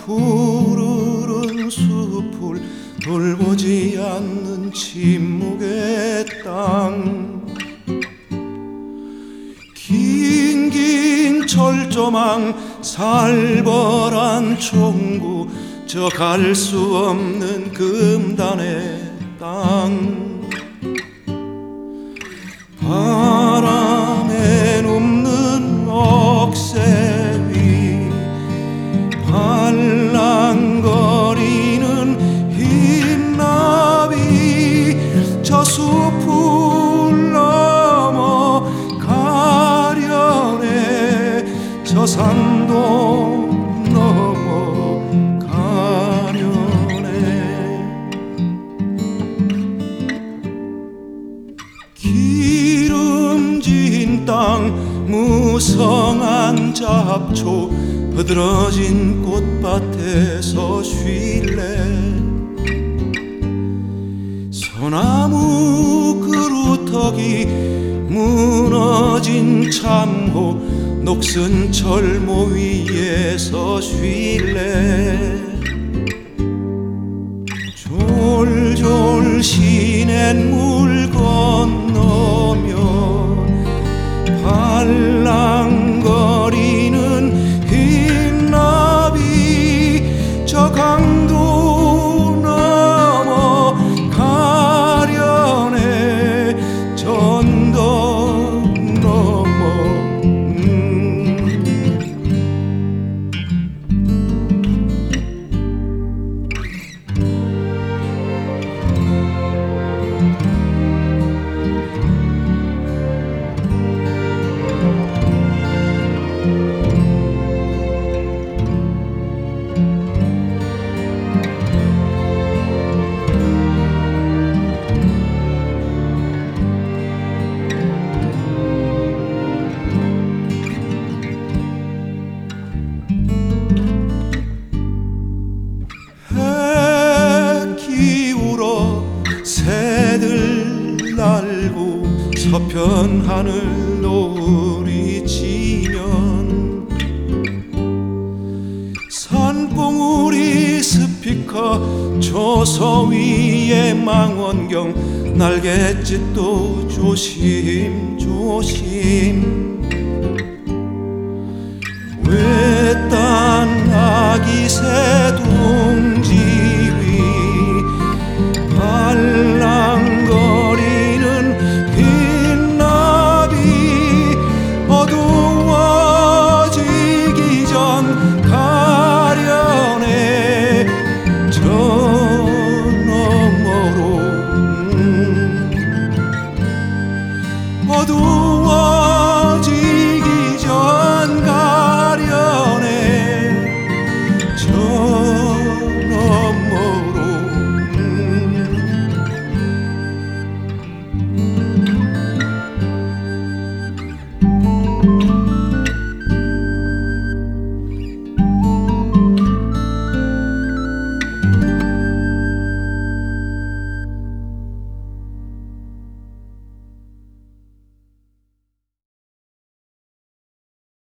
푸르른 숲을 돌보지 않는 침묵의 땅, 긴긴 철조망 살벌한 총구, 저 갈 수 없는 금단의 땅, 바람에 눕는 억새 위 발랑거리는 흰나비, 저 숲을 넘어 가려네, 저 산도 넘어 가려네. 기름진 땅 무성한 잡초, 흐드러진 꽃밭에서 쉴래. 소나무 그루터기 무너진 참호, 녹슨 철모 위에서 쉴래. 졸졸 시냇물 건너며 발랑거리는 흰나비, 저 강도 넘어 가려네, 저 언덕 넘어. 새들 날고 서편 하늘 노을이 지면, 산봉우리 스피커 조서 위에 망원경, 날갯짓도 조심 조심.